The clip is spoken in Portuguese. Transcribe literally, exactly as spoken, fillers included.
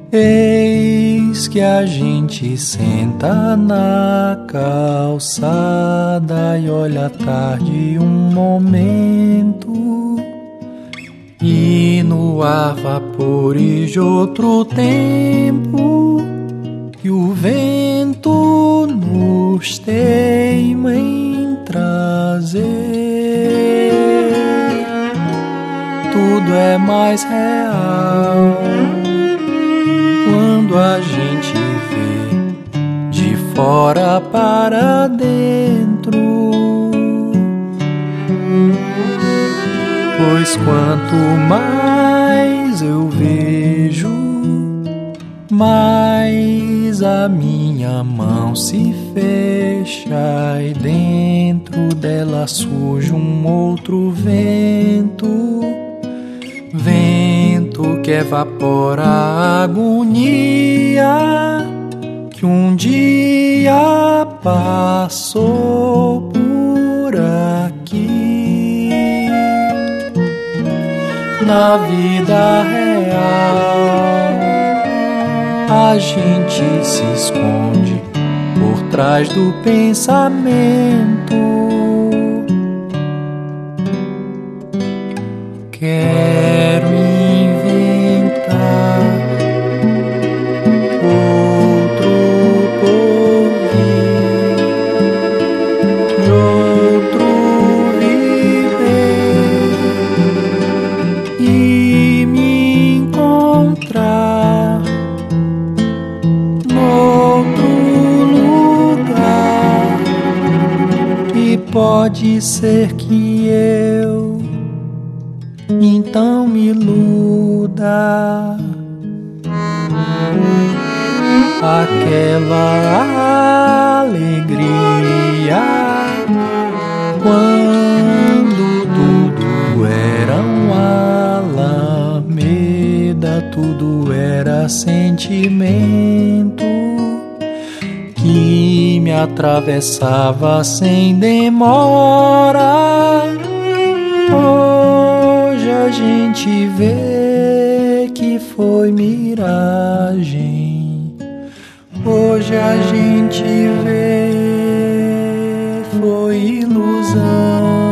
Eis que a gente senta na calçada e olha a tarde um momento, e no ar vapores de outro tempo, e o vento nos teima em trazer. Tudo é mais real quando a gente vê de fora para dentro, pois quanto mais eu vejo, mais a minha mão se fecha e dentro dela surge um outro vento, vento que evapora a agonia que um dia passou por aqui. Na vida real, a gente se esconde por trás do pensamento. Quero inventar outro porvir, de outro viver, e me encontrar noutro lugar. E pode ser que eu então me iluda, aquela alegria quando tudo era uma alameda, tudo era sentimento que me atravessava sem demora. Hoje a gente vê que foi miragem, hoje a gente vê foi ilusão.